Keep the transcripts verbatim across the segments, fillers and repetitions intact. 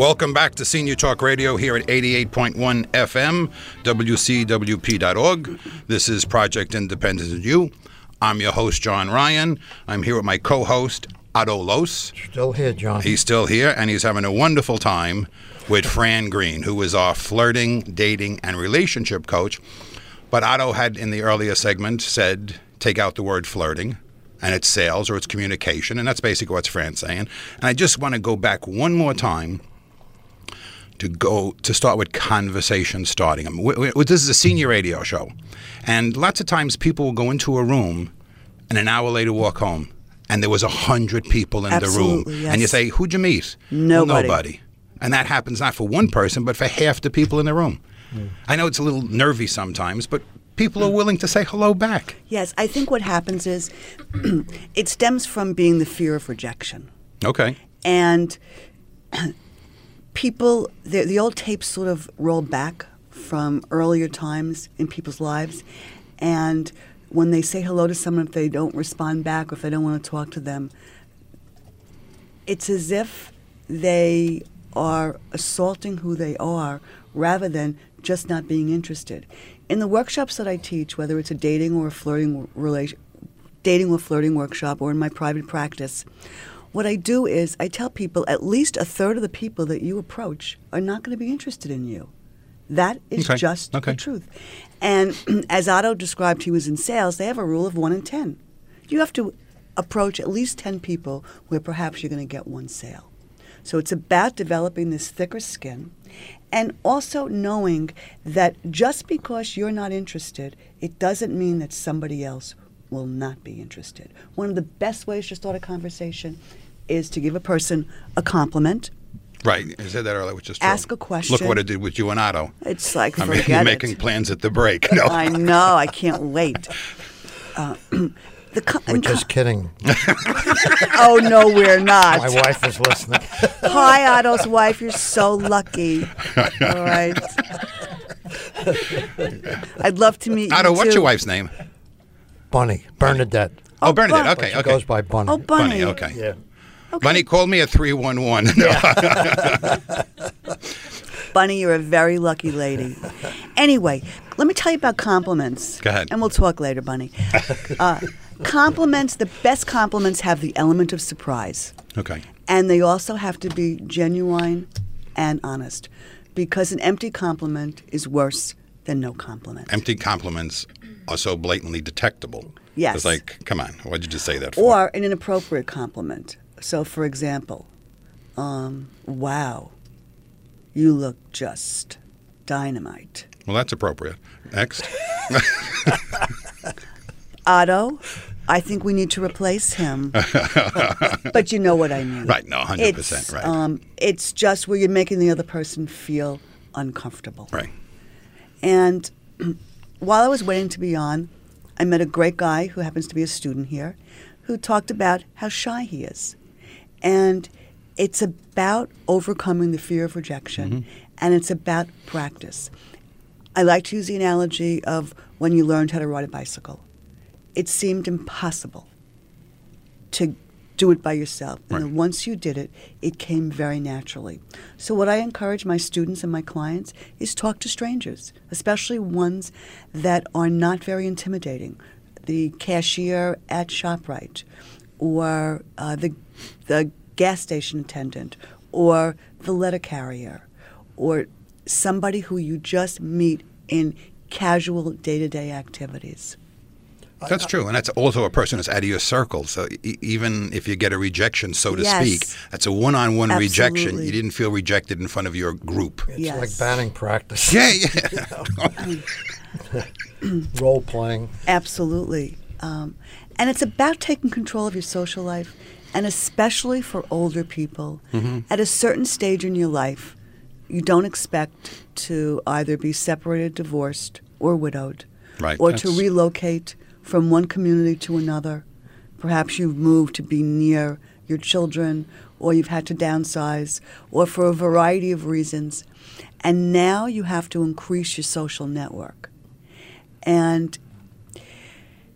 Welcome back to Senior Talk Radio here at eighty-eight point one F M, W C W P dot org. This is Project Independence and You. I'm your host, John Ryan. I'm here with my co-host, Otto Los. Still here, John. He's still here, and he's having a wonderful time with Fran Green, who is our flirting, dating, and relationship coach. But Otto had, in the earlier segment, said, take out the word flirting, and it's sales or it's communication, and that's basically what Fran's saying. And I just want to go back one more time to go to start with conversation starting. I mean, we, we, this is a senior radio show, and lots of times people will go into a room and an hour later walk home, and there was a hundred people in Absolutely, the room, yes. and you say, "Who'd you meet?" Nobody. Nobody. And that happens not for one person, but for half the people in the room. Mm. I know it's a little nervy sometimes, but people are willing to say hello back. Yes, I think what happens is it stems from being the fear of rejection. Okay. And people, the, the old tapes sort of roll back from earlier times in people's lives. And when they say hello to someone, if they don't respond back or if they don't want to talk to them, it's as if they are assaulting who they are rather than just not being interested. In the workshops that I teach, whether it's a dating or a flirting relation, dating or flirting workshop or in my private practice, what I do is I tell people at least a third of the people that you approach are not going to be interested in you. That is okay. just okay. the truth. And as Otto described, he was in sales, they have a rule of one in ten. You have to approach at least ten people where perhaps you're going to get one sale. So it's about developing this thicker skin and also knowing that just because you're not interested, it doesn't mean that somebody else will not be interested. One of the best ways to start a conversation is to give a person a compliment. Right. I said that earlier, which is true. Ask a question. Look what it did with you and Otto. It's like, I forget mean, you're it. making plans at the break. No. I know. I can't wait. Uh, the co- We're just kidding. Oh, no, we're not. My wife is listening. Hi, Otto's wife. You're so lucky. All right. I'd love to meet Otto, you, what's too. your wife's name? Bunny. Bernadette. Oh, Oh, Bernadette. Bun- Okay, She okay. goes by Bunny. Oh, Bunny. Bunny, okay. Yeah. Okay. Bunny, call me at three one one. Bunny, you're a very lucky lady. Anyway, let me tell you about compliments. Go ahead. And we'll talk later, Bunny. Uh, compliments, the best compliments have the element of surprise. Okay. And they also have to be genuine and honest. Because an empty compliment is worse than no compliment. Empty compliments are so blatantly detectable. Yes. It's like, come on, what did you just say that for? Or an inappropriate compliment. So, for example, um, wow, you look just dynamite. Well, that's appropriate. Next. Otto, I think we need to replace him. But you know what I mean. Right, no, one hundred percent, It's, right. Um, it's just where you're making the other person feel uncomfortable. Right. And while I was waiting to be on, I met a great guy who happens to be a student here who talked about how shy he is. And it's about overcoming the fear of rejection, Mm-hmm. and it's about practice. I like to use the analogy of when you learned how to ride a bicycle. It seemed impossible to do it by yourself. And Right. then once you did it, it came very naturally. So what I encourage my students and my clients is talk to strangers, especially ones that are not very intimidating. The cashier at ShopRite, or uh, the, the gas station attendant, or the letter carrier, or somebody who you just meet in casual day-to-day activities. That's true, and that's also a person who's out of your circle. So e- even if you get a rejection, so to Yes. speak, that's a one-on-one rejection. Absolutely. You didn't feel rejected in front of your group. It's Yes. like batting practice. Yeah, yeah. Role playing. Absolutely. Um, and it's about taking control of your social life, and especially for older people. Mm-hmm. At a certain stage in your life, you don't expect to either be separated, divorced, or widowed, Right, or to that's- relocate from one community to another. Perhaps you've moved to be near your children, or you've had to downsize, or for a variety of reasons. And now you have to increase your social network. And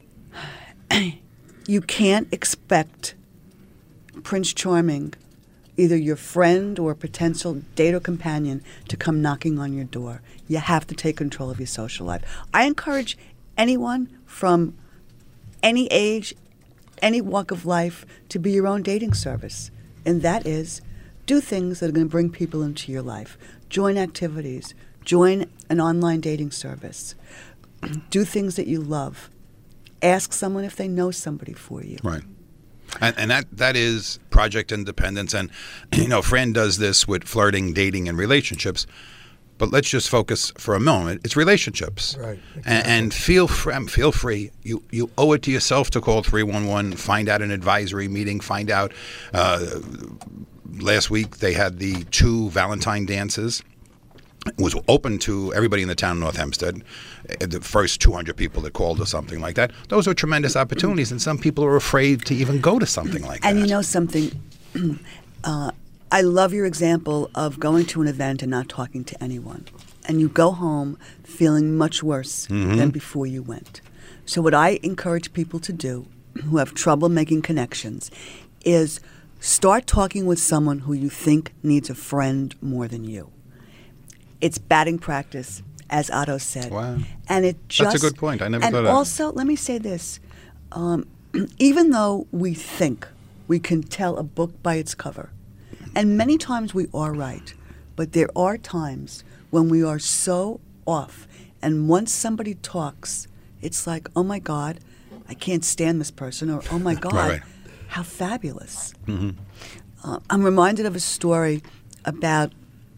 you can't expect Prince Charming either your friend or potential date or companion to come knocking on your door. You have to take control of your social life. I encourage anyone from any age, any walk of life to be your own dating service. And that is, do things that are going to bring people into your life. Join activities. Join an online dating service. Do things that you love. Ask someone if they know somebody for you. Right. And, and that, that is Project Independence. And, you know, Fran does this with flirting, dating, and relationships. But let's just focus for a moment. It's relationships. Right. And, Exactly. and feel free, feel free. You you owe it to yourself to call three one one, find out an advisory meeting, find out. Uh, last week they had the two Valentine dances. It was open to everybody in the town of North Hempstead. Uh, The first two hundred people that called or something like that. Those are tremendous opportunities, and some people are afraid to even go to something like that. And you know something? uh, I love your example of going to an event and not talking to anyone. And you go home feeling much worse Mm-hmm. than before you went. So what I encourage people to do who have trouble making connections is start talking with someone who you think needs a friend more than you. It's batting practice, as Otto said. Wow. And it just That's a good point. I never and thought of that. also, let me say this. Um, even though we think we can tell a book by its cover, and many times we are right, but there are times when we are so off, and once somebody talks, it's like, oh my God, I can't stand this person, or oh my God, right. how fabulous. Uh, I'm reminded of a story about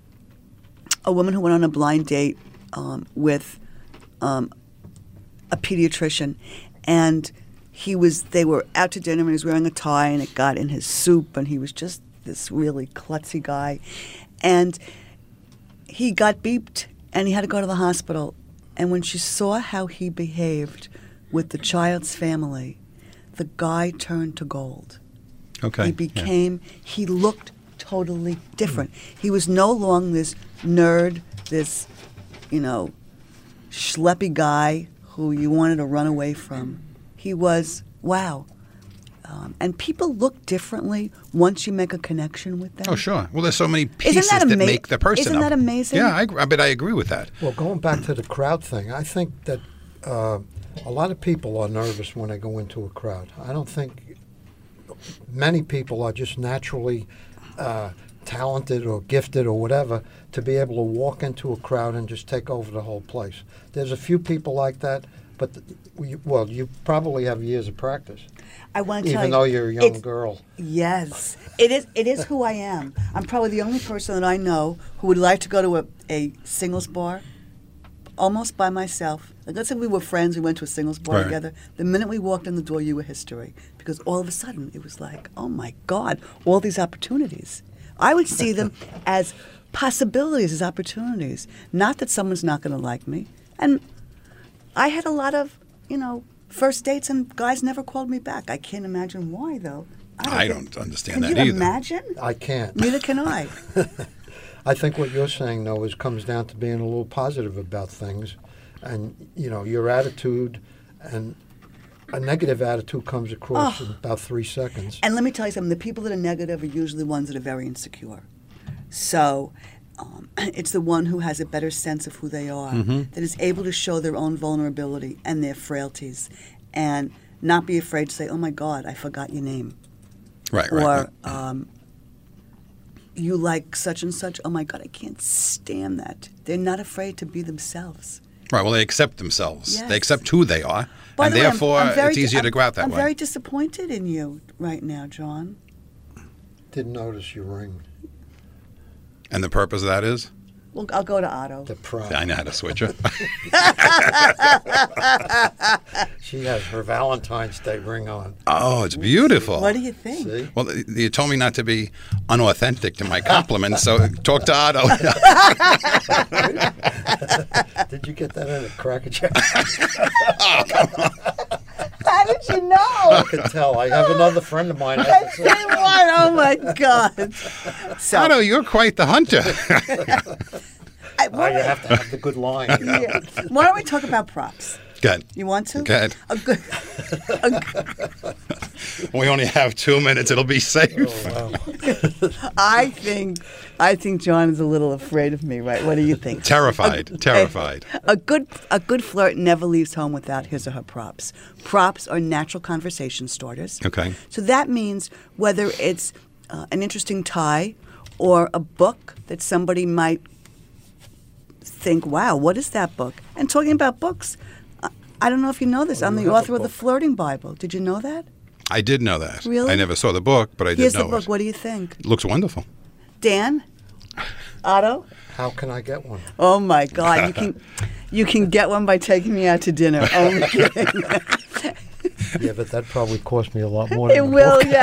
a woman who went on a blind date um, with um, a pediatrician, and he was. They were out to dinner, and he was wearing a tie, and it got in his soup, and he was just this really klutzy guy, and he got beeped, and he had to go to the hospital. And when she saw how he behaved with the child's family, the guy turned to gold. Okay. He yeah. became, he looked totally different. He was no longer this nerd, this, you know, schleppy guy who you wanted to run away from. He was, wow. Um, and people look differently once you make a connection with them. Oh, sure. Well, there's so many pieces that that, ama- make the person isn't up. that amazing? Yeah, I, agree- I bet I agree with that. Well, going back to the crowd thing, I think that uh, a lot of people are nervous when they go into a crowd. I don't think many people are just naturally uh, talented or gifted or whatever to be able to walk into a crowd and just take over the whole place. There's a few people like that, but th- we, well, you probably have years of practice, I want to tell even you, though you're a young it's- girl. Yes, it is. It is who I am. I'm probably the only person that I know who would like to go to a, a singles bar, almost by myself. Like, let's say we were friends, we went to a singles bar Right. together. The minute we walked in the door, you were history, because all of a sudden it was like, oh my God, all these opportunities. I would see them as possibilities, as opportunities. Not that someone's not going to like me. And I had a lot of, you know, first dates, and guys never called me back. I can't imagine why, though. I think- don't understand Can that you either. imagine? I can't. Neither can I. I think what you're saying, though, is comes down to being a little positive about things, and you know your attitude, and a negative attitude comes across Oh. in about three seconds. And let me tell you something. The people that are negative are usually the ones that are very insecure. So um, it's the one who has a better sense of who they are, that is able to show their own vulnerability and their frailties, and not be afraid to say, oh my God, I forgot your name. Right, right. Or right. um, you like such and such. Oh my God, I can't stand that. They're not afraid to be themselves. Right, well, they accept themselves. Yes. They accept who they are, By and the way, I'm- therefore I'm very it's easier di- to go out that I'm way. very disappointed in you right now, John. Didn't notice your ring. And the purpose of that is? Well, I'll go to Otto. The pride. I know how to switch it. She has her Valentine's Day ring on. Oh, it's beautiful. What do you think? See? Well, you told me not to be unauthentic to my compliments, so talk to Otto. Did you get that in a Cracker Jack? How did you know? I can tell. I have another friend of mine. Has the same- What? Oh my God! So, Otto, you're quite the hunter. I, Oh, why, you have to have the good line. You know? yeah. Why don't we talk about props? Good. You want to? Good. A good, a, We only have two minutes. It'll be safe. Oh, wow. I think I think John is a little afraid of me, right? What do you think? Terrified. A, Terrified. A, a good a good flirt never leaves home without his or her props. Props are natural conversation starters. Okay. So that means whether it's uh, an interesting tie or a book that somebody might think, wow, what is that book? And talking about books, I, I don't know if you know this. Oh, I'm you the have a author of the book. Flirting Bible. Did you know that? I did know that. Really? I never saw the book, but I did Here's know the book. it. What do you think? Looks wonderful. Dan? Otto? How can I get one? Oh my God! You can, you can get one by taking me out to dinner. Only kidding. Yeah, but that probably cost me a lot more than It the will, book.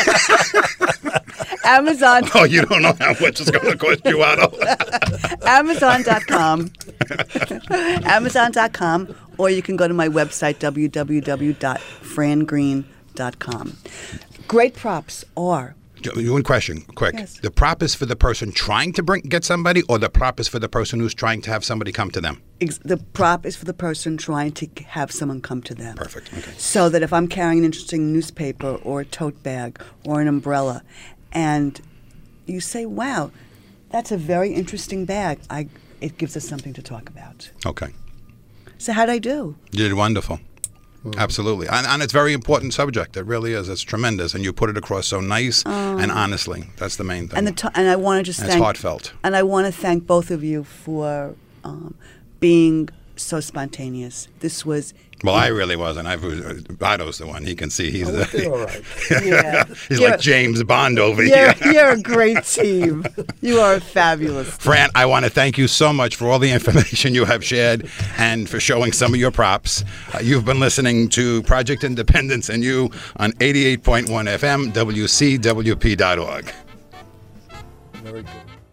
yes. Amazon. Oh, you don't know how much it's going to cost you, Otto. Amazon dot com. Amazon dot com, or you can go to my website w w w dot fran green dot com. Great props are. One question, quick. Yes. The prop is for the person trying to bring get somebody, or the prop is for the person who's trying to have somebody come to them? Ex- the prop is for the person trying to have someone come to them. Perfect. Okay. So that if I'm carrying an interesting newspaper or a tote bag or an umbrella, and you say, "Wow, that's a very interesting bag," I it gives us something to talk about. Okay. So how'd I do? You did wonderful. Absolutely. And, and it's a very important subject. It really is. It's tremendous. And you put it across so nice and honestly. That's the main thing. And the t- and I want to just And it's thank heartfelt. And I want to thank both of you for um, being so spontaneous. This was Well, I really wasn't. I've, Otto's the one. He can see he's Oh, we the, did all right. yeah. he's You're- like James Bond over You're, here. you're a great team. You are fabulous. Fran, I want to thank you so much for all the information you have shared and for showing some of your props. Uh, you've been listening to Project Independence and You on eighty-eight point one F M, W C W P dot org. Very good.